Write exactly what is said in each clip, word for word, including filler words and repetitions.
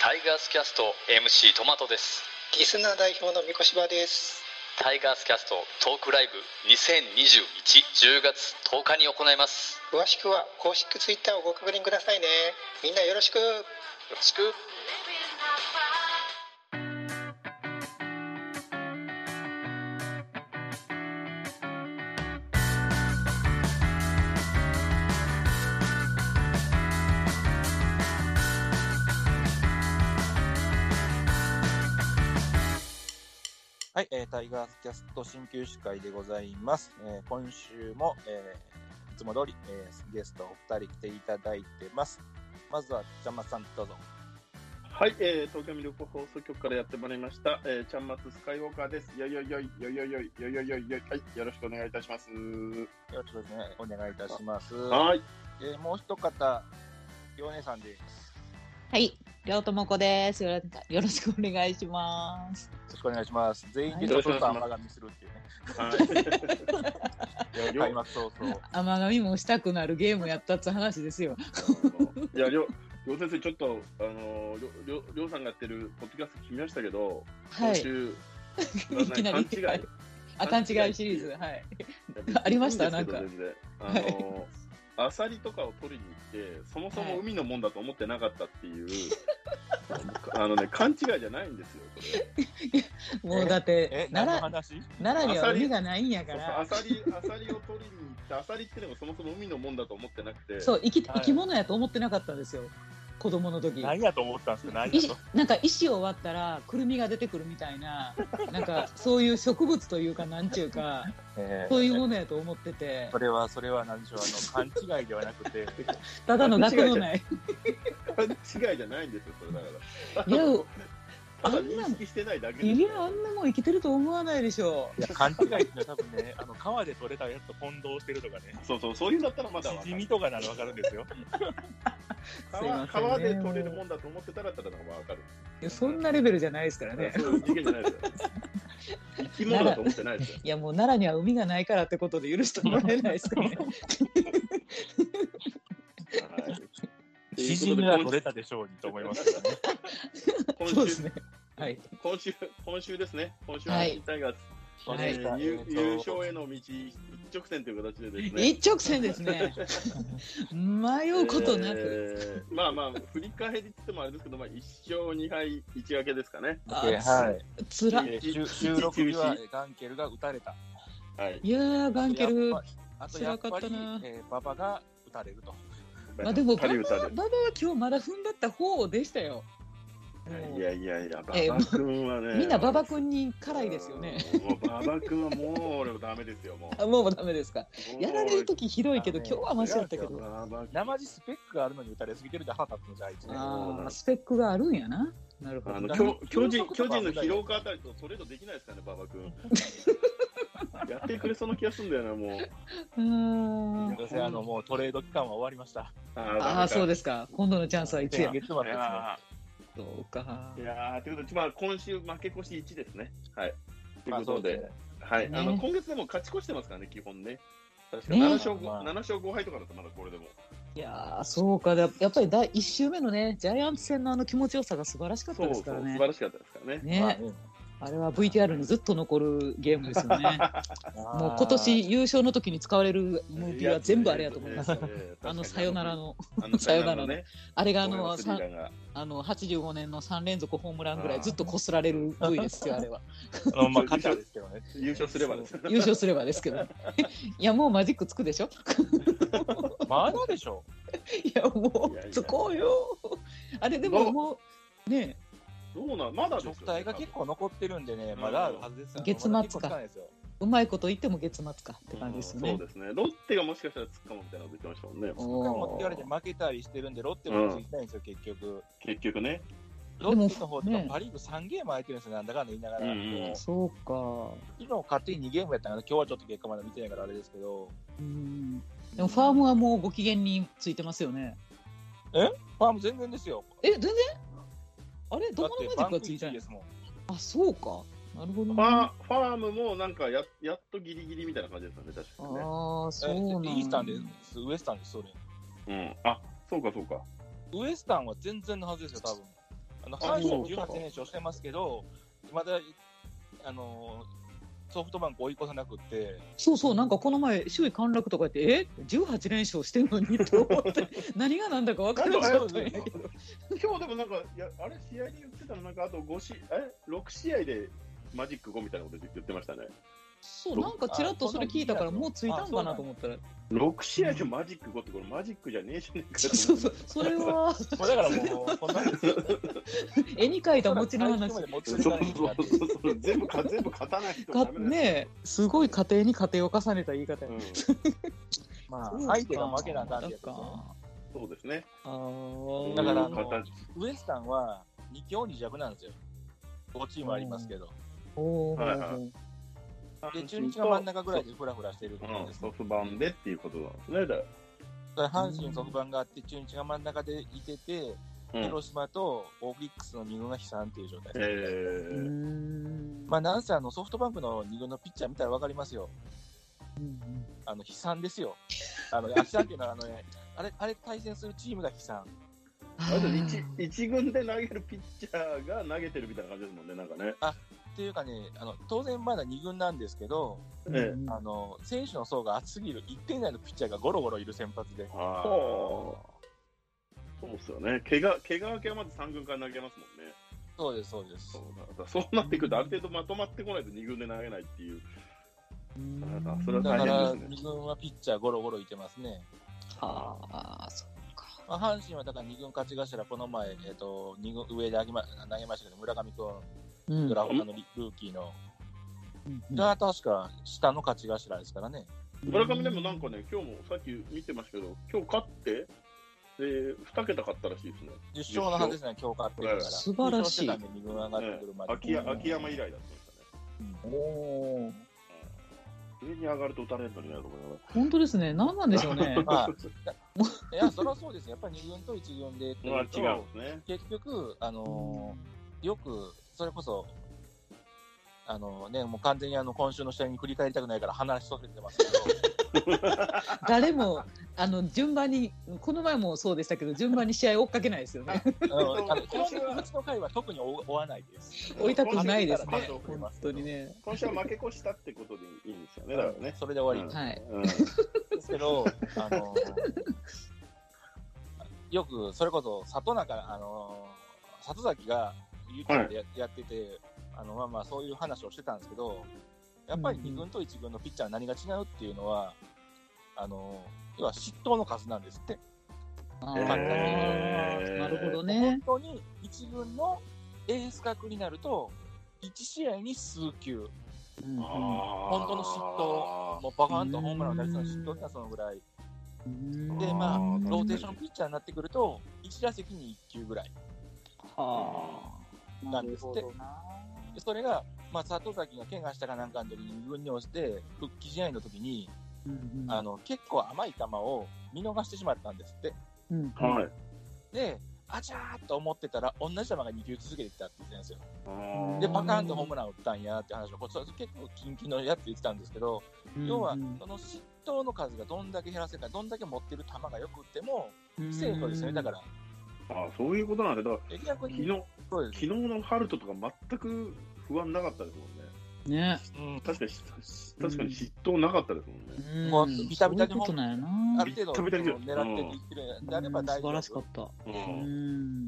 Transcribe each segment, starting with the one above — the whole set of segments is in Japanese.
タイガースキャスト エムシー トマトです。 リスナー代表の三越場です。 タイガースキャストトークライブにせんにじゅういち じゅうがつとおかに行います。 詳しくは公式ツイッターをご確認くださいね。みんなよろしくよろしく。 はい、えー、タイガースキャスト新旧司会でございます。えー、今週も、えー、いつも通り、えー、ゲストお二人来ていただいてます。まずはちゃんまつさんどうぞ。 はい、えー、東京ミルク放送局からやってまいりました、えー、ちゃんまつスカイウォーカーです。よいよいよいよいよいよいよいよいよいよい、はい、よろしくお願いいたします。よろしくですね、お願いいたします。 はい、 えー、もう一方、りょう姉さんです。 はい、りょうともこです。よろしくお願いします。 よろしくお願いします。全員でちょっと甘噛みするっていうね。はい。開幕早々。 甘噛みもしたくなるゲームやったって話ですよ。 いや、りょう、りょう先生、ちょっと、あの、りょう、りょうさんがやってるポッドキャスト聞きましたけど、はい、今週、 いきなり勘違い。あ、勘違いシリーズ、はい。ありました、なんか。 あの、アサリとかを取りに行ってそもそも海のもんだと思ってなかったっていう、はい、あのね勘違いじゃないんですよこれもうだって奈良奈良には海がないんやからアサリアサリを取りに行ってアサリっていうのがそもそも海のもんだと思ってなくてそう生き、生き物やと思ってなかったんですよ子供の時。 何やと思ったんですか。何やとなんか石を割ったらくるみが出てくるみたいななんかそういう植物というかなんちゅうか、えー、そういうものやと思っててそれはそれは何でしょうあの勘違いではなくてただの学のない勘違いじゃないんですよそれだから。 いやただ認識してないだけいやあんなもん生きてると思わないでしょう。いや勘違いっていうのは多分ねあの川で取れたやつと混同してるとかね。 そうそうそういうんだったらまだシジミとかならわかるんですよ。 川, ね、川で取れるもんだと思ってたらただのがわかる。 いやそんなレベルじゃないですからね。 そう人間じゃないですよ。生き物だと思ってないですよ。 いやもう奈良には海がないからってことで許してもらえないですかね。 シジミは取れたでしょうにと思いますからね。 今週そうですね。はい。 今週今週ですね。今週はタイガース。はい、えー、優勝への道一直線という形でですね。 一直線ですね。迷うことなく。 えー、まあまあ振り返りって言ってもあれですけど、まあ一勝二敗一分けですかね。 はい。 つら。 収録日はガンケルが打たれた。 はい。いやーガンケルつらかったな。馬場が打たれると。 まあでも馬場は今日まだ踏ん張った方でしたよ。 いやいやいや、馬場君はね、 みんな馬場君に辛いですよね。 もう馬場君はもう俺もダメですよもう。もうダメですか。やられる時ひどいけど、今日はマシだったけど。 生地スペックがあるのに打たれすぎてるで腹立つのじゃあいつね。 ああ、スペックがあるんやな。なるほど。 巨人巨人の広岡あたりとトレードできないですかね、馬場君。やってくれそうな気がするんだよなもう。 うん。 どうせあのもうトレード期間は終わりました。 ああ、そうですか。今度のチャンスはいつや。 月末ですね。 そうか。 いやーということで、まあ、今週負け越しいちですね。はい。ということで、はい。あの今月でも勝ち越してますからね、基本ね。確かなな勝ごはいとかだとまだこれでも。 いやーそうか。やっぱりだいいち週目のね、ジャイアンツ戦のあの気持ちよさが素晴らしかったですからね。 素晴らしかったですからね。 ね。あれは ブイティーアール にずっと残るゲームですよね。もう今年優勝の時に使われるムービーは全部あれやと思いますよ。あのさよならのさよならのあれがあのあのはちじゅうごねんのさん連続ホームランぐらいずっとこすられる ブイ ですよあれは。 まあ勝ちですけどね。 優勝すればです。 優勝すればですけど。いやもうマジックつくでしょ。 まだでしょ。 いやもうつこうよ。あれでももうね。 どうなんまだ食体が結構残ってるんでね、まだあるはずですよ。 月末か。うまいこと言っても月末かって感じですね。 そうですね。ロッテがもしかしたらつくかもみたいなこと言ってましたもんね。 つくかもって言われて負けたりしてるんで、ロッテもついてないんですよ、結局。 結局ね。 ロッテの方とかパ・リーグさんゲーム空いてるんですよ、なんだかんだ言いながら。 そうか。 昨日勝手ににゲームやったから、今日はちょっと結果まだ見てないからあれですけど。 でもファームはもうご機嫌についてますよね。 え？ファーム全然ですよ。 え、全然？あれどこのマジックがついたんですもん。あ、そうか。なるほど、ね。 ファー、ファームもなんかややっとギリギリみたいな感じですよね、確かにね。 ああ、そうなんだ。 イースタンです。ウエスタンです、それ。 うん。あ、そうかそうか。 ウエスタンは全然のはずですよ、多分。 あの阪神じゅうはち連勝してますけど、まだあのソフトバンク追い越さなくって。 そうそう、なんかこの前首位陥落とか言ってえじゅうはち連勝してんのにと思って何がなんだか分からなかったんやけど今日でもなんかいやあれ試合で言ってたのなんかあとごしえろく試合でマジックごみたいなこと言ってましたね。 そう、なんかちらっとそれ聞いたからもうついたんかなと思ったらろく試合でマジックごってこれマジックじゃねえじゃねえか。 そうそう、それはだからもうこんなんですよ絵に描いた餅の話。 そうそうそう全部か全部勝たないとダメだね。すごい過程に過程を重ねた言い方、うん、 まあ相手が負けな感じですよ。 そうですね。 あだからあのウエスタンはに強に弱なんですよ。ごチームありますけど。 おはいはい。 で中日が真ん中ぐらいでフラフラしてるってことです、ね、 ソフトバンでっていうことなんですね。だから阪神ソフトバンがあって中日が真ん中でいてて、うん、広島とオリックスのに軍が悲惨っていう状態です、ね。えー、まあなんせあのソフトバンクのに軍のピッチャー見たらわかりますよ。うんうん、あの悲惨ですよ。あの悲惨っていうのはあの、ね、あれあれ対戦するチームが悲惨。 あれ 1, 1軍で投げるピッチャーが投げてるみたいな感じですもんね、なんかね。 あっていうかね、あの当然まだに軍なんですけど、ええ、あの選手の層が厚すぎるいってん台のピッチャーがゴロゴロいる先発で。あそうですよね。怪我怪我明けはまずさん軍から投げますもんね。 そうですそうです。 そうだそうなってくるとある程度まとまってこないとに軍で投げないっていう。 だからそれは大変ですね。だからに軍はピッチャーゴロゴロいてますね。 はあ、そうか。 まあ、阪神はだからに軍勝ち頭この前、えー、とに軍上で投げま、投げましたけど村上君。うん、ドラフトのルーキーの、うん、が確か下の勝ち頭ですからね。 村上でもなんかね、今日もさっき見てましたけど、今日勝って、でに桁勝ったらしいですね。 じゅっ勝のはずですね、今日勝ってるから。 素晴らしい。 に軍上がってくるまで、ね、秋, 秋山以来だったんですかね。うん、おー。上に上がると打たれるのになると思います。 本当ですね、何なんでしょうね。まあ、 いや、それはそうですよ。やっぱりに軍といち軍でっていうと、 まあ、違うんですね。 結局、あのー、よく、それこそ、あのね、もう完全にあの今週の試合に振り返りたくないから話しとけてますけど誰もあの順番にこの前もそうでしたけど順番に試合を追っかけないですよね。 あのあの基本的にうちの回は特に追わないです。 追いたくないですね。本当にね。 今週は負け越したってことでいいんですよね。だからね。 それで終わり。 はい。 ですけど、あのよくそれこそ里中あの里崎が YouTube で や,、はい、やってて。あのまあまあそういう話をしてたんですけど、やっぱりに軍といち軍のピッチャー何が違うっていうのは、あの要は失投の数なんですって。 あ簡単になるほどね。 本当にいち軍のエース格になるといち試合に数球、うん、本当の失投、もうバカーンとホームランを打たれたの失投ってそのぐらい。でまあローテーションピッチャーになってくるといち打席にいっ球ぐらい。はあ。なんですって。それが、まあ、里崎が怪我したかなんかの時にに軍に落ちて復帰試合の時に、うんうん、あの結構甘い球を見逃してしまったんですって、うんはい、であちゃーっと思ってたら同じ球がに球続けてきたって言ってたんですよ。でパカーンとホームラン打ったんやって話をこれ結構キンキンのやつ言ってたんですけど、うんうん、要はその失投の数がどんだけ減らせるかどんだけ持ってる球がよくってもセーフですね。だからああそういうことなんだ。だから昨日昨日のハルトとか全く不安なかったですもんね。 ね、 うん、確かに確かに失投なかったですもんね。 うん、もうビタビタにもある程度狙っていってるであれば大丈夫。 素晴らしかった。うん、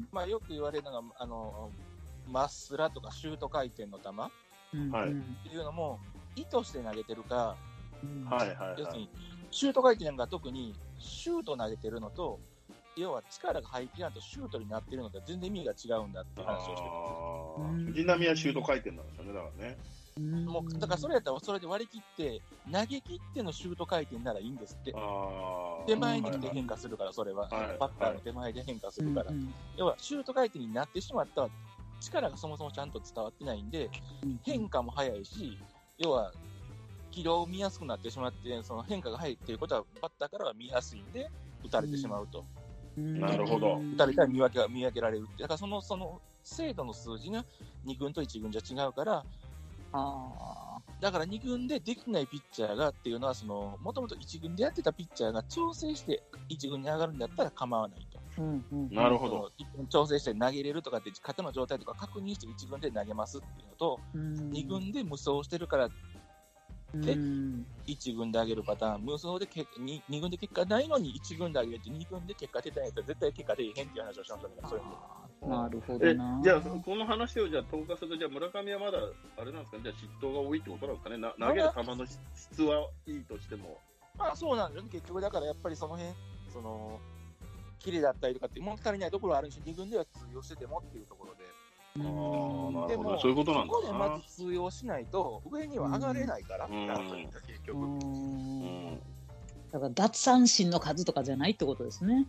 まあよく言われるのがあのマッスラとかシュート回転の球、うん、っていうのも意図して投げてるか、うん、はいはいはい、要するにシュート回転なんか特にシュート投げてるのと要は力が入ってないとシュートになってるのと全然意味が違うんだって話をしてる。 藤浪はシュート回転なんですよね。だからね。 もうだからそれやったらそれで割り切って投げ切ってのシュート回転ならいいんですって。手前に来て変化するからそれは、はいはい、バッターの手前で変化するから、はい、要はシュート回転になってしまったら力がそもそもちゃんと伝わってないんで変化も早いし要は軌道を見やすくなってしまってその変化が早いっていうことはバッターからは見やすいんで打たれてしまうと。 なるほど。 打たれたら見分けが見分けられるってだからそのその精度の数字がに軍といち軍じゃ違うからあだからに軍でできないピッチャーがっていうのはそのもともといち軍でやってたピッチャーが調整していち軍に上がるんだったら構わないと。 うんうん、 なるほど。 調整して投げれるとかって肩の状態とか確認して一軍で投げますっていうのと、うん、二軍で無双してるからで、うん、一軍で上げるパターン、無双でけ二二軍で結果ないのに一軍で上げて二軍で結果出たんやったら絶対結果出えへんっていう話をしましたから、そういうなるほどな。 じゃあこの話をじゃあ投下すると、じゃあ村上はまだあれなんですかね、じゃあ失投が多いってことなんですかね。な投げる球の質はいいとしても。 まあそうなんですよね。結局だからやっぱりその辺そのキレだったりとかって物足りないところはあるし、二軍では通用しててもっていうところで。 ああ、なるほど、そういうことなんだな。 そこでまず通用しないと上には上がれないから、うん、結局。 うんだから奪三振の数とかじゃないってことですね。 うん、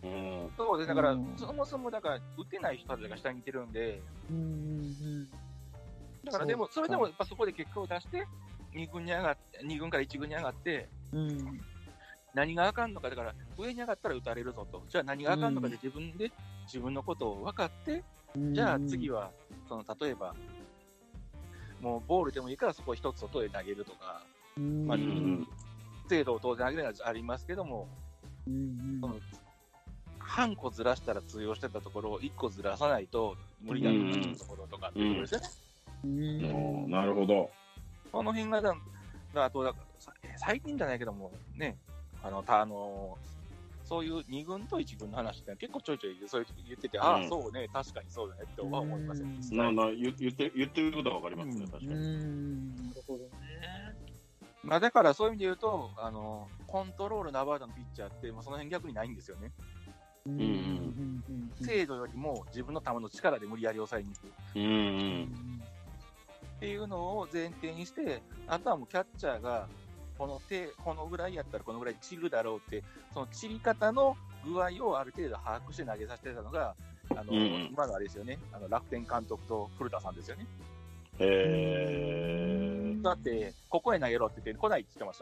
そうです。だから、うん、そもそもだから打てない人たちが下にいてるんで、うんうん、だからでもそれでもやっぱそこで結果を出して二軍に上がって二軍から一軍に上がって、うん、何があかんのかだから上に上がったら打たれるぞと、じゃあ何があかんのかで自分で自分のことを分かって、うん、じゃあ次はその例えばもうボールでもいいからそこを一つ外へ投げるとか、うん、まあうん精度を当然上げるのはありますけども、うんうん、その半個ずらしたら通用してたところをいっこずらさないと無理だというところとかっていうことですよね。 うんうん、なるほど。 この辺がだあとだ最近じゃないけどもね、あのたあのそういうに軍といち軍の話って結構ちょいちょいそう言ってて、うん、ああそうね確かにそうだねって思いますよね。 なな言って言ってることはわかりますね、うん、確かに。 うんなるほどね。 まあ、だからそういう意味で言うとあのコントロールのアバウトのピッチャーってもうその辺逆にないんですよね。うんうん、精度よりも自分の球の力で無理やり抑えに行く、うんうん、っていうのを前提にして、あとはもうキャッチャーがこの手このぐらいやったらこのぐらい散るだろうってその散り方の具合をある程度把握して投げさせてたのがあの、うん、今のあれですよね、あの楽天監督と古田さんですよね。 へーだってここへ投げろって言って来ないって言ってました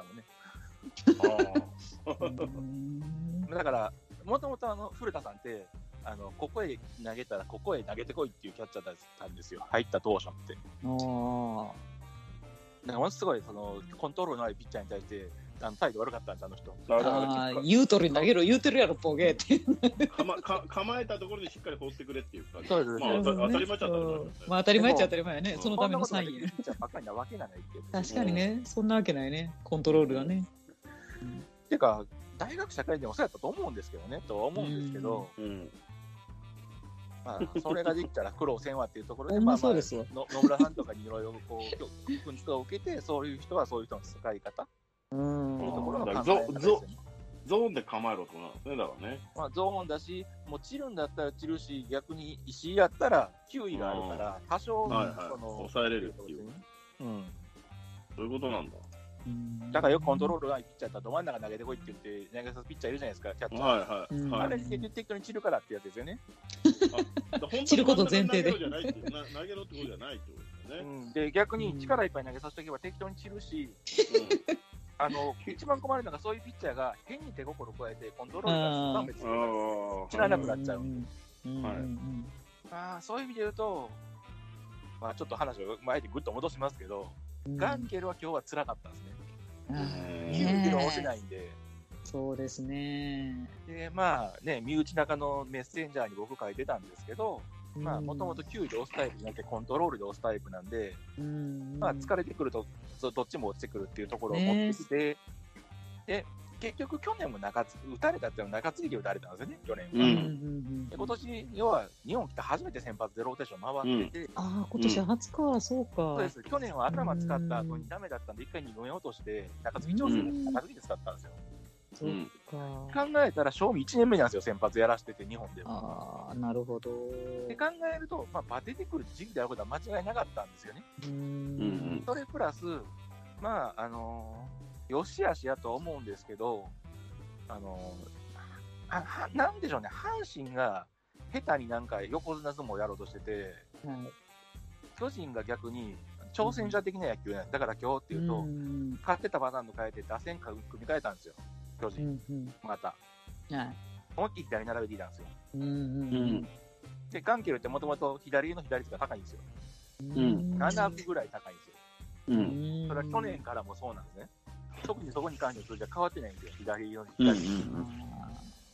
もんね。あだからもともと古田さんってあのここへ投げたらここへ投げてこいっていうキャッチャーだったんですよ、入った当初って。あだからものすごいそのコントロールのあるピッチャーに対してあの態度悪かったんです、あの人。 あ言うとり投げろ言うてるやろボケってか、ま、か構えたところでしっかり放ってくれっていうか、 そうです、 まあ、当たり前っちゃ当たり前、ね、 まあ当たり前っちゃ当たり前やね、そのためのサインや。ばっかりなわけがないっていう。 確かにね、そんなわけないね、コントロールがね。 うん、っていうか大学社会でもそうやったと思うんですけどね、とは思うんですけど、うんうんまあ、それができたら苦労せんわっていうところで、まあまあ、の野村さんとかにいろいろこう訓示を受けて、そういう人はそういう人の使い方というところの考え方ですよね。 ゾーンで構えろとなんですね、だからね。 まあ、ゾーンだし、もう散るんだったら散るし、逆に石井やったら球威があるから、多少、 はいはい、その抑えれるっていう、うん、そういうことなんだ。 だからよくコントロールがいいピッチャーだったらど真ん中投げてこいって言って投げさすピッチャーいるじゃないですか、キャッチャー。 はいはいはい、 あれで適当に散るからってやつですよね。 散ること前提で。 投げろってことじゃないってことですよね。 うん、で逆に力いっぱい投げさせておけば適当に散るし、うん、あの一番困るのがそういうピッチャーが変に手心加えてコントロールがすると散らなくなっちゃうんで、うんはい、あそういう意味で言うと、まあ、ちょっと話を前にぐっと戻しますけど、うん、ガンケルは今日は辛かったですね。きゅうキロ押せないんで。 そうですね。 でまあね、身内中のメッセンジャーに僕書いてたんですけど、まあもともときゅうで押すタイプじゃなくてコントロールで押すタイプなんで、うんまあ疲れてくるとどっちも落ちてくるっていうところを持ってきて、ね、で結局去年も中継ぎ打たれたっていうのは中継ぎで打たれたんですよね、去年は。うん、で今年要は日本来て初めて先発でローテーション回ってて、 うん、ああ今年初か、うん、そうか。 そうです。去年は頭使った後にダメだったんで一回に軍へ落として中継ぎ調整で中継ぎで使ったんですよ。 そうか考えたら賞味いちねんめなんですよ、先発やらせてて日本でも。ああなるほど。 で考えると、まあ、バテてくる時期であることは間違いなかったんですよね。うんそれプラスまああのー、よしあしやと思うんですけど、あのー、あなんでしょうね、阪神が下手になんか横綱相撲をやろうとしてて、はい、巨人が逆に挑戦者的な野球なんだから今日っていうと、勝ってたパターンの変えて打線組み替えたんですよ、巨人、うんうん、また、はい、思いっきり左並べていたんですよ、うんうんうん、でガンケルってもともと左の左率が高いんですよ、うん、ななぶぐらい高いんですよ、うん、それは去年からもそうなんですね。特にそこに関しては数字は変わってないんですよ、左の左率、うんうんうん、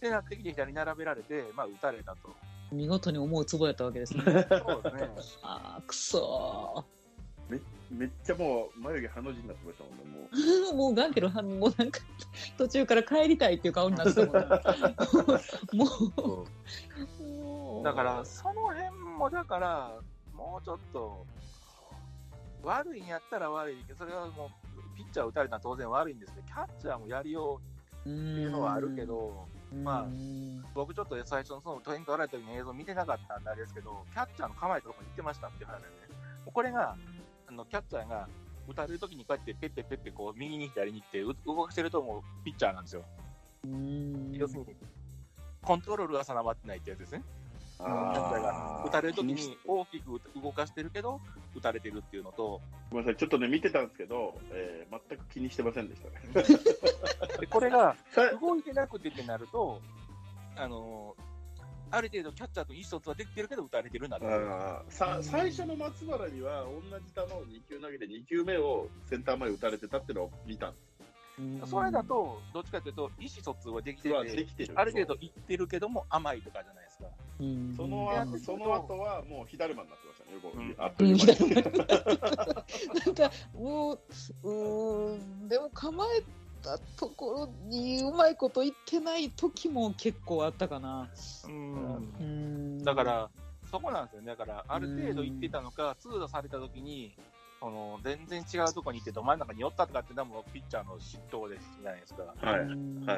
ってなってきて左に並べられて、まあ、打たれたと。 見事に思うツボやったわけですね。 そうですね。 ああ、くそめめっちゃもう眉毛ハの字になってましたもんね。もー。もうガンケルはもうなんか途中から帰りたいっていう顔になってたもんね。もう。もうだからその辺もだからもうちょっと悪いんやったら悪いけど、それはもうピッチャー打たれたら当然悪いんですけど、キャッチャーもやりようっていうのはあるけど、まあ僕ちょっと最初のその点取られた時に映像見てなかったんですけど、キャッチャーの構えたところに行ってましたっていう話でね。これがあのキャッチャーが打たれる時にこうやってペッペッペッペこう右に左に行って動かしてるともうピッチャーなんですよ。要するにコントロールが定まってないってやつですね。キャッチャーが打たれるときに大きく動かしてるけど打たれてるっていうのと、 ごめんなさい、ちょっとね見てたんですけど、えー、全く気にしてませんでしたね。 でこれが動いてなくてってなると、あのー、ある程度キャッチャーと意思疎通はできてるけど打たれてるんだと。 さ最初の松原には同じ球をに球投げてに球目をセンター前打たれてたっていうのを見たんです。 それだとどっちかというと意思疎通はできてて、 できてるある程度いってるけども甘いとかじゃないですか。 その後その後はもう火だるまになってましたね。よく、うん、あっという間なんかもう、うーんでも構えたところにうまいこと言ってない時も結構あったかな。 うんうんだからそこなんですよね。だからある程度言ってたのか、通打された時にその全然違うところに行ってど真ん中に寄ったとかっていうのはもうピッチャーの失投ですじゃないですか。 はいはい。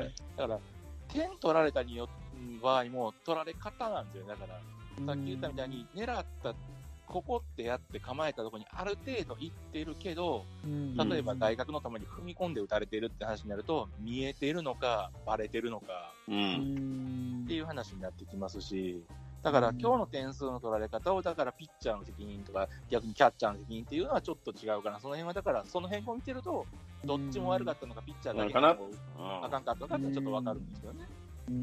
だから点取られたによ場合も取られ方なんですよ。だからさっき言ったみたいに狙ったここってやって構えたところにある程度行ってるけど、例えば外角の球に踏み込んで打たれてるって話になると見えてるのかバレてるのかっていう話になってきますし、だから今日の点数の取られ方をだからピッチャーの責任とか逆にキャッチャーの責任っていうのはちょっと違うかな。その辺はだからその辺を見てるとどっちも悪かったのかピッチャーだけがあかんかったのかってちょっと分かるんですけどね。 うんうん、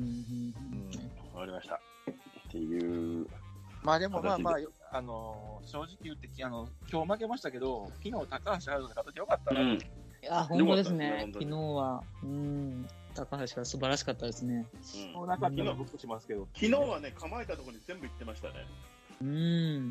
分かりましたっていう。 まあでもまあまあ、あのー、正直言ってあの今日負けましたけど昨日高橋遥人が勝ってよかったな、うん、いや本当ですね。昨日はうん高橋が素晴らしかったですね。 うん、なんか昨日は僕しますけど、 昨日はね構えたところに全部行ってましたね。 うん。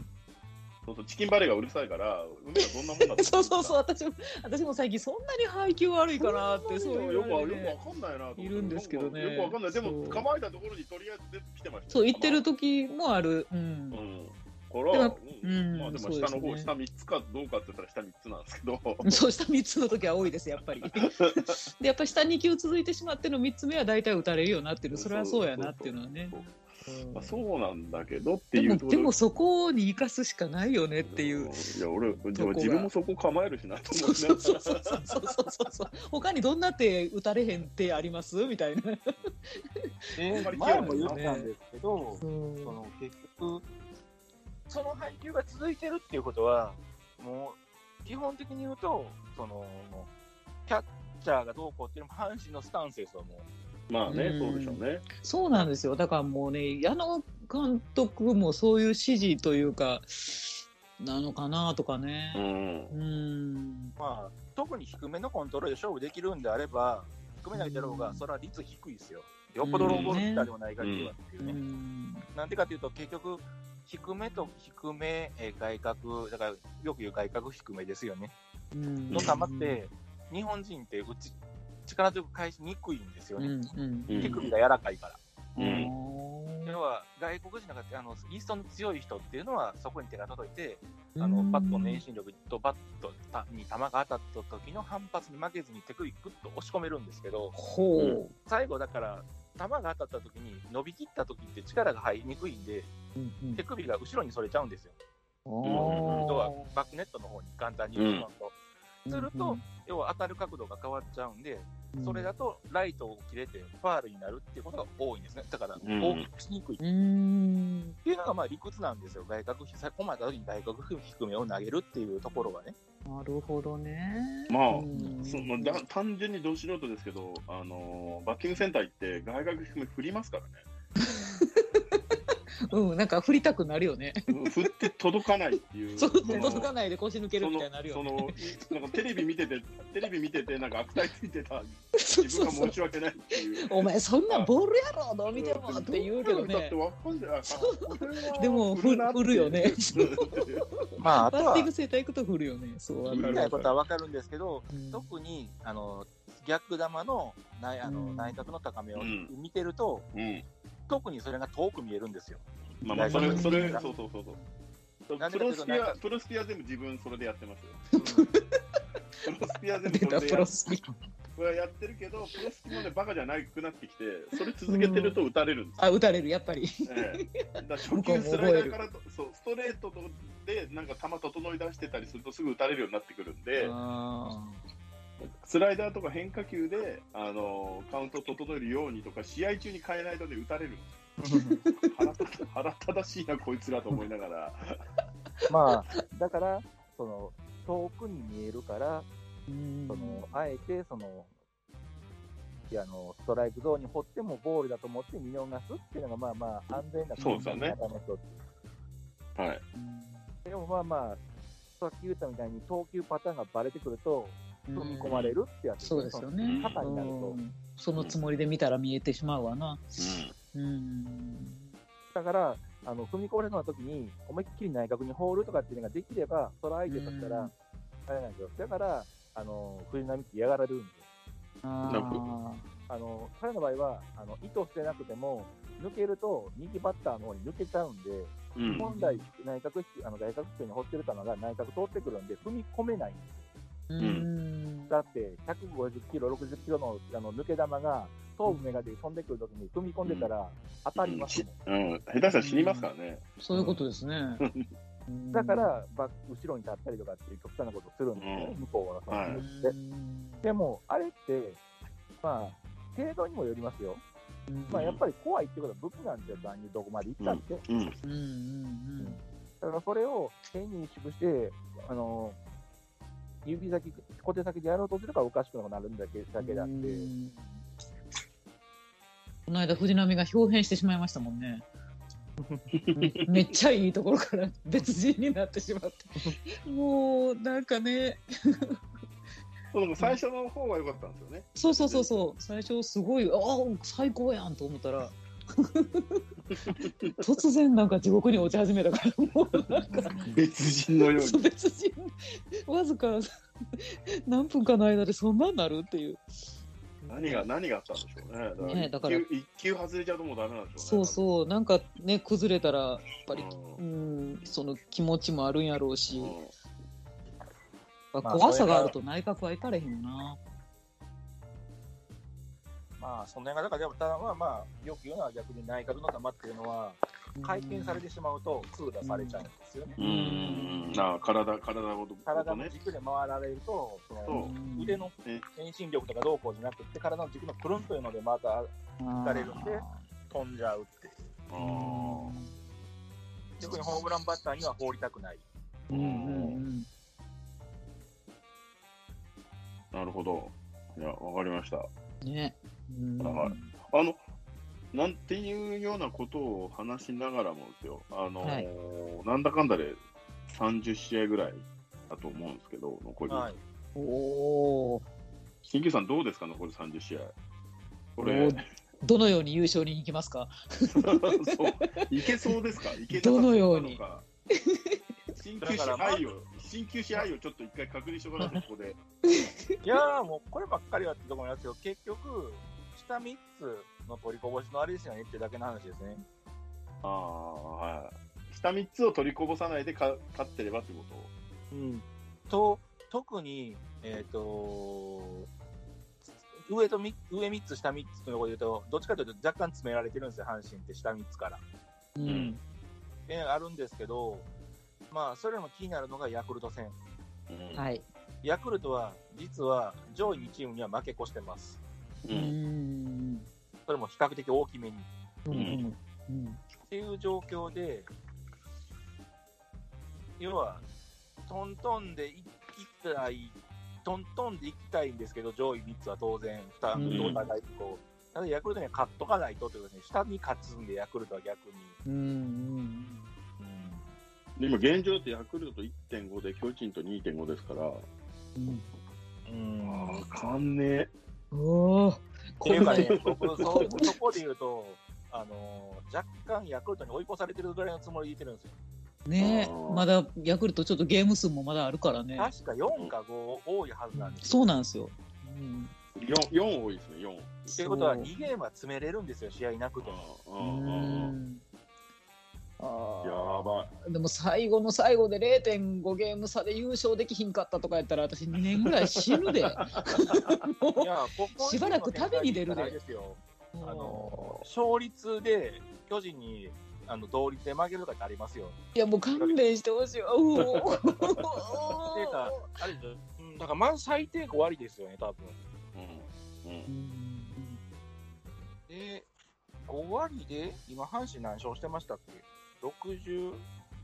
そうそうチキンバレーがうるさいから梅はどんなもんだったそうそうそう私も私も最近そんなに配球悪いかなってそういうよくよくわかんないなといるんですけどね。 よくわかんない。でも構えたところにとりあえず全部来てました。 そう言ってる時もある。うん。うんから、うん、まあでも下の方、下みっつかどうかって言ったら下みっつなんですけどそう下みっつの時は多いですやっぱりでやっぱり下に球続いてしまってのみっつめは大体打たれるようになってる。それはそうやなっていうのはね。 まあ、そうなんだけどっていうでも、でもそこに生かすしかないよねっていう。 いや俺自分もそこ構えるしなと思って。 そうそうそうそうそうそう他にどんな手打たれへん手ありますみたいな。 えー、前も言ったんですけど、その結局その配球が続いてるっていうことはもう基本的に言うとそのキャッチャーがどうこうっていうのも阪神のスタンスですよもう。 まあね、そうでしょうね。 そうなんですよ。だからもうね、矢野監督もそういう指示というかなのかなとかね。うん。 うんまあ特に低めのコントロールで勝負できるんであれば、低め投げてる方がそれは率低いですよ。よっぽどローボールヒッターでもない限りはっていうね。うん、なんでかというと結局低めと低め、えー、外角だからよく言う外角低めですよね。うん、の球って日本人って打ち力強く返しにくいんですよね。うんうん、手首が柔らかいから。うん、要は外国人の方あのイーストの強い人っていうのはそこに手が届いて、あのバットの遠心力とバットに球が当たった時の反発に負けずに手首グッと押し込めるんですけど、ほう最後だから球が当たった時に伸びきった時って力が入りにくいんで、うんうん、手首が後ろにそれちゃうんですよ。要はバックネットの方に簡単に言うと、うん、すると、うん、要は当たる角度が変わっちゃうんで、それだとライトを切れてファールになるっていうことが多いんですね。だから大きくしにくい、うん、っていうのがまあ理屈なんですよ。外角困った時に外角低めを投げるっていうところがね。 なるほどね。 まあ、そのだ単純にど素人ですけど、あのー、バッティングセンター行って外角低め振りますからね。 うん、なんか振りたくなるよね。 振って届かないっていう。 そう届かないで腰抜けるみたいになるよね。 その、そのなんかテレビ見てて、テレビ見てて、なんか悪態ついてた自分が申し訳ないっていう。 お前そんなボールやろ、どう見てもって言うけどね。でも振るよね。 まあ、あとはバッティングセンター行くと振るよね。そう。 言いたいことはわかるんですけど、特に、あの、逆球の内、あの、内角の高めを見てると、特にそれが遠く見えるんですよ。 まあまあ、それ、それ、そうそうそうそう。プロスピア、プロスピア全部自分それでやってますよ。プロスピア全部それでやこれやってるけど、プロスピもね、バカじゃなくなってきて、それ続けてると打たれるんですよ。 あ、打たれる、やっぱり。 ええ、だ初球スライダーからと、そう、ストレートで、なんか球整い出してたりするとすぐ打たれるようになってくるんで、スライダーとか変化球で、あのカウント整えるようにとか、試合中に変えないとね、打たれるんですよ。腹立腹正しいなこいつらと思いながらまあだからその遠くに見えるからそのあえてそのいやあのストライクゾーンに放ってもボールだと思って見逃すっていうのがまあまあ安全なそうですよね。はい。 でもまあまあさっき言ったみたいに投球パターンがバレてくると踏み込まれるってやつ、 そうですよね。 肩になるとそのつもりで見たら見えてしまうわな。うんうんだからあの踏み込まれそうな時に思いっきり内角に放るとかっていうのができればその相手としたらあれなんですよ。だからあの藤浪って嫌がられるんですよ。ああの彼の場合はあの意図してなくても抜けると右バッターの方に抜けちゃうんで、うん、本来内角あの外角低いに放ってる球が内角通ってくるんで踏み込めないんですよ。うん、だってひゃくごじゅっキロろくじゅっキロ の, あの抜け球が頭部めがけて飛んでくるときに踏み込んでたら当たりますもん、 うんうん、下手したら死にますからね、 うん、そういうことですねだからバ後ろに立ったりとかっていう極端なことをするんですね、うん、向こうはそので、はい、でもあれってまあ程度にもよりますよ、うん、まあやっぱり怖いってことは武器なんですよ、残にどこまで行ったって、うんうんうん、だからそれを変に萎縮してあの指先、小手先でやろうとするからおかしくなるんだけだけだって。 この間、藤浪が表変してしまいましたもんね。めっちゃいいところから別人になってしまって。もう、なんかね。 最初の方は良かったんですよね。 そうそうそうそう。最初すごい、ああ、最高やんと思ったら。突然なんか地獄に落ち始めたからもうなんか別人のように別人わずか何分かの間でそんなになるっていう何が何があったんでしょうね。だからね、だから一球外れちゃうともうダメなんでしょうね。 そうそうなんかね崩れたらやっぱり、うん、その気持ちもあるんやろうし、うん、怖さがあると内角はいかれへんよな。 まあ、その辺が、だから、ただまあまあ、よく言うのは逆に内角の球っていうのは、回転されてしまうと、痛打されちゃうんですよね。 うん、あ体、体ごと、ね、 体の軸で回られると、その腕の遠心力とかどうこうじゃなくて、体の軸のプルンというのでまた打たれるんで、飛んじゃうっていう。逆にホームランバッターには放りたくない。うんうんうん、 なるほど。いや、わかりました。 ね。 はい、あのなんていうようなことを話しながらもですよ、あのーはい、なんだかんだでさんじゅっしあいぐらいだと思うんですけど、残り。はい、おー。新旧さん、どうですか、残りさんじゅっしあい。これどのように優勝に行きますか。 そういけそうですか、いけどのように。 新旧試合を、新旧試合をちょっと一回確認しておかないと、ここで。 いやー、もうこればっかりはってところなんですけど、結局、下みっつの取りこぼしのあれですよねってだけの話ですね。 ああ、はい。下みっつを取りこぼさないでか勝ってればってこと。 うん。と、特に、えっ、ー、と上とみ上みっつ、下みっつのところで言うと、どっちかというと若干詰められてるんですよ、阪神って下みっつから。うん。で、あるんですけど、まあ、それも気になるのがヤクルト戦。 うん、はい。 ヤクルトは、実は上位にチームには負け越してます。うん、それも比較的大きめに、うんうんうん、っていう状況で、要はトントンでいきたいトントンでいきたいんですけど、上位みっつは当然お互いこなのでヤクルトには勝っとかないとということですね、下に勝つんで、ヤクルトは逆に。 うんうんで今、現状だとヤクルトと いってんご で、巨人と にてんご ですから、 うんうん。 あかんねえ。 おお。 っていうかね、僕そ、そこで言うと、あのー、若干ヤクルトに追い越されてるぐらいのつもりで言ってるんですよ。 ねえ、まだヤクルトちょっとゲーム数もまだあるからね。 確かよんかご多いはずなんですよ。 そうなんですよ。うん、 よん, よん多いですね、よん。 ということはにゲームは詰めれるんですよ、試合なくても。 あやばい。でも最後の最後で れいてんご ゲーム差で優勝できひんかったとかやったら私にねんぐらい死ぬで。いやここしばらく旅に出るで。 あの勝率で巨人にあの同率で負けるとかってありますよ。 いやもう勘弁してほしいわ。うおー。っていうかあれだからまず最低ご割ですよね多分。うんうん。でご割で今阪神何勝してましたっけ？ろくじゅう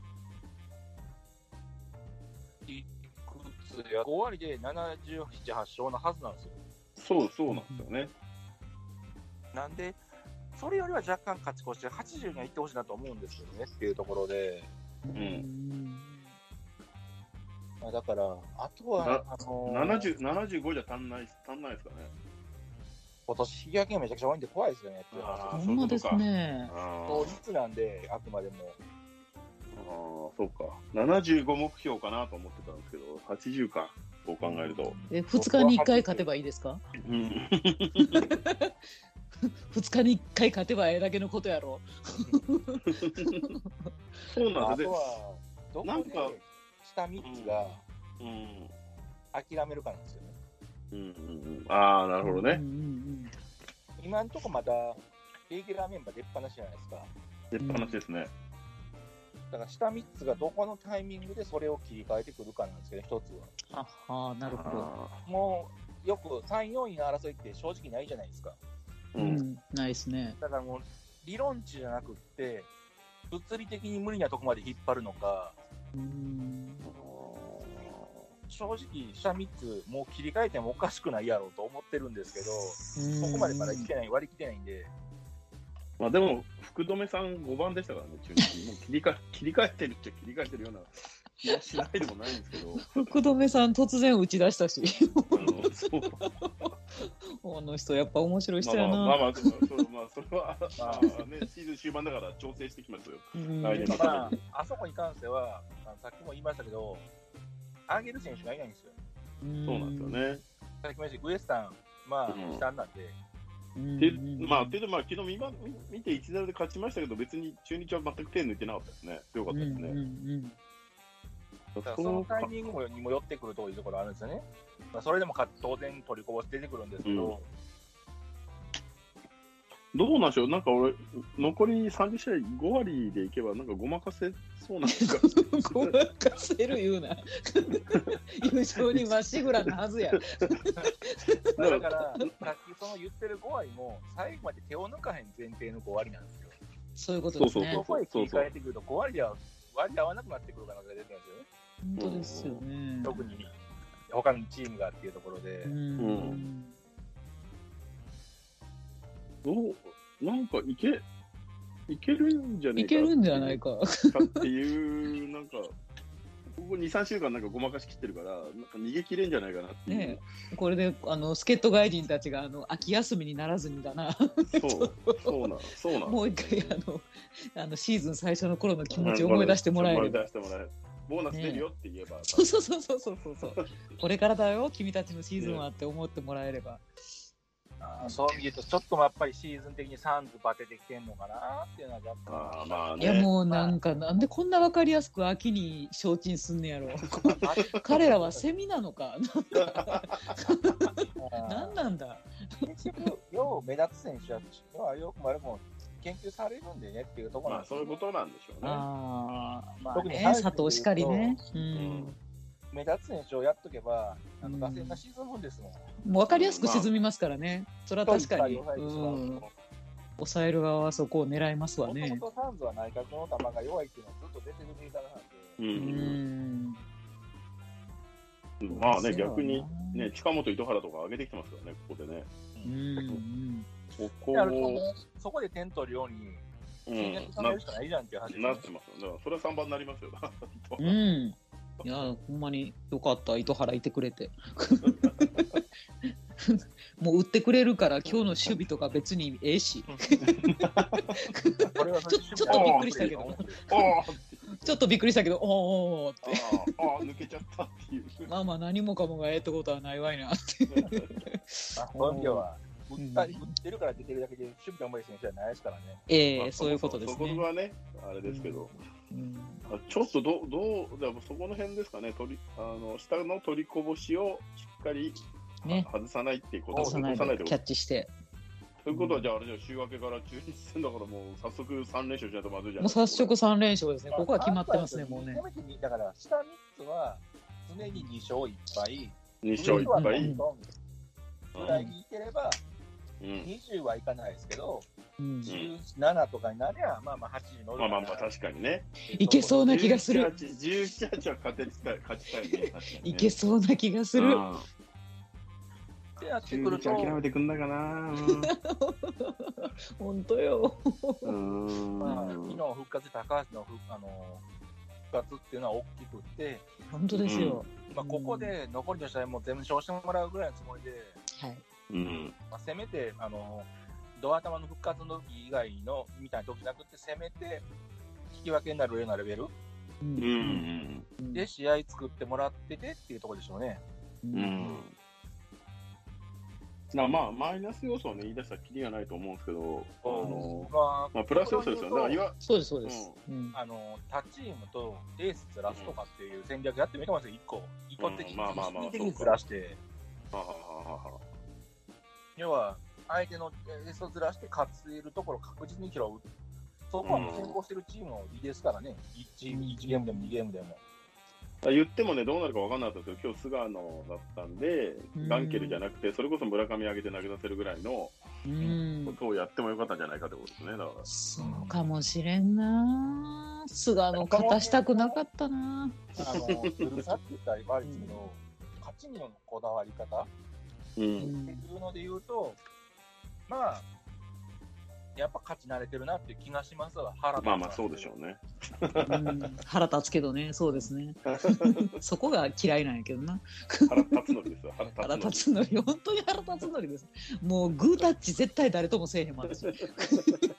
いくつやご割でななじゅうなな、はち勝のはずなんですよ。 そうそうなんですよね。 なんでそれよりは若干勝ち越してはちじゅうにはいってほしいなと思うんですけどねっていうところで、うん、まあ、だからあとはあのー、 ななじゅう、ななじゅうごじゃ足んない足んないですかね。 今年引き分けがめちゃくちゃ多いんで怖いですよねっていう話。 ほんまですね。 当日なんであくまでも。 ああそうか。ななじゅうご目標かなと思ってたんですけどはちじゅうか。そう考えると。 えふつかにいっかい勝てばいいですか？うん。ふつかにいっかい勝てばええだけのことやろ。 そうなんですね。 なんか下みっつが、うん、諦めるかなんですよね。 うんうんうん、ああなるほどね。うんうんうん、 今のところまだレギュラーメンバー出っ放しじゃないですか。 出っ放しですね。 だから下みっつがどこのタイミングでそれを切り替えてくるかなんですけど、一つは。ああなるほど。 もうよくさん、よんいの争いって正直ないじゃないですか。 うん、うん、ないですね。 だからもう理論値じゃなくって物理的に無理なとこまで引っ張るのか、うーん正直下みっつもう切り替えてもおかしくないやろうと思ってるんですけど、そこまでまだ来てない割り切ってないんで。 まあでも福留さんごばんでしたからね、中日もう切り替え切り替えてるっちゃ切り替えてるような気はしないでもないんですけど。 福留さん突然打ち出したし。あの人やっぱ面白い人やな。 まあまあまあ、それはまあねシーズン終盤だから調整してきますよ。来年まああそこに関してはさっきも言いましたけど。上げる選手がいないんですよ。 そうなんですよね。 さっきも言いましたウエスタン、まあ、悲惨なんで。 で、まあ、でまあ、昨日見、見ていちたいゼロで勝ちましたけど、別に中日は全く手抜いてなかったですね。強かったですね。うんうんうん、 だからそのタイミングにも寄ってくるというところあるんですよね。まあ、それでも当然取りこぼし出てくるんですけど。うんどうなんでしょう、なんか俺、残りさんじゅう試合ご割でいけば、なんかごまかせそうなんですか。 ごまかせる言うな。優勝にまっしぐらなはずや。だから、さっきその言ってるご割も、最後まで手を抜かへん前提のご割なんですよ。 そういうことですね。 そこへ切り替えてくると、ご割では割り合わなくなってくる可能性が出てるんですよね。本当ですよね。 特に他のチームがっていうところで。うんうんどうなんかいけいけるんじゃないかいけるんじゃないかっていうなんかここに、さんしゅうかんなんかごまかしきってるからなんか逃げ切れんじゃないかなっていう、 ね、これであの助っ人外人たちがあの秋休みにならずにだなそうそうなんそうなんもう一回あのあのシーズン最初の頃の気持ちを思い出してもらえる、 ボーナス出るよって言えば、ね、 そうそうそうそうそうそうこれからだよ君たちのシーズンはって思ってもらえれば、ねあそう見るとちょっとやっぱりシーズン的にサンズバテてきてんのかなっていうのは若干、 あまあね、 いやもうなんかなんでこんな分かりやすく秋に昇進すんねやろ彼らはセミなのかなんなんだ結局よう目立つ選手はよく悪くも研究されるんでねっていうところなんですよ、 まあ、そういうことなんでしょうね。 あ、まあ、ね佐藤しかりね、うんうん目立つ選手をやっとけば、あの打線が沈むんですもん。 うん、もう分かりやすく沈みますからね。まあ、それは確かに。うん、抑える側はそこを狙いますわね。 もともとサンズは内角の球が弱いっていうのはずっと出てるデータなんで。 うん。まあね、逆にね、近本、糸原とか上げてきてますからね、ここでね。うん。 ここやるともうそこで点取るように戦略考えるしかないじゃんっていう話ですね。 なってますよ。だからそれはさんばんになりますよ。 うん。いやほんまによかった、糸原いてくれて。もう売ってくれるから今日の守備とか別にええし。ちょちょっとびっくりしたけど。ちょっとびっくりしたけど、おーおーって。 ああ抜けちゃったっていう。 まあまあ何もかもがええってことはないわいなって。 そういう意味では。打ったり打ってるから出てるだけで守備がうまい選手じゃないですからね。 ええーまあ、そういうことですね。 そこはね、あれですけど、うん、ちょっとどう、どう、でもそこの辺ですかね、取りあの下の取りこぼしをしっかり、ね、外さないっていうことを外さないでキャッチして。 ということは、じゃあ、あれじゃ週明けから中日戦だから、もう早速さん連勝しないとまずいじゃないですか。もう早速さん連勝ですね、ここは決まってますね、もうね。 だから、下みっつは常にに勝いっぱい、 に勝いっぱいぐらいにいければ、うん、にじゅうはいかないですけど、うん、じゅうななとかになりゃ、まあまあはちに乗るかな。 まあまあまあ確かにね。 いけそうな気がする。 じゅうなな、はちは勝てたい、勝ちたいね。 いけそうな気がする。 ってやってくると。 諦めてくんないかな。 本当よ。 うん。まあ、昨日復活、高橋の復あの復活っていうのは大きくて。 本当ですよ。 うん、まあ、ここで残りの試合も全部勝してもらうぐらいのつもりで。 はい。 うんまあ、せめてあのドア玉の復活の時以外のみたいな時じゃなくてせめて引き分けになるようなレベル、 うんうん、で試合作ってもらっててっていうところでしょうね。 うん、まあまあマイナス要素を、ね、言い出したらきりがないと思うんですけど、あのまあまあ、プラス要素ですよね。だからいわそうですそうです、 うん、あの他チームとエースずらすとかっていう戦略やってみてますよ。いっこいっこ的にずらして。 はははは要は相手のエースをずらして勝つるところを確実に拾う。そこはもう先行してるチームのいいですからね。いち, いちゲームでもにゲームでも。 言ってもね、どうなるか分かんなかったですけど、今日菅野だったんで、ガンケルじゃなくて、それこそ村上上げて投げさせるぐらいのことをやってもよかったんじゃないかってことですね。だからそうかもしれんな。菅野勝たしたくなかったな。 あのうるさって言ったら悪いですけど、勝ちにのこだわり方。うん、っていうので言うと、まあ、やっぱ勝ち慣れてるなっていう気がしますわ。腹立つ。 まあまあそうでしょうね。 うん、腹立つけどね、そうですね。そこが嫌いなんやけどな。 腹立つのりですよ。 腹立つのり、本当に腹立つのりです。もうグータッチ絶対誰ともせえへんもん私。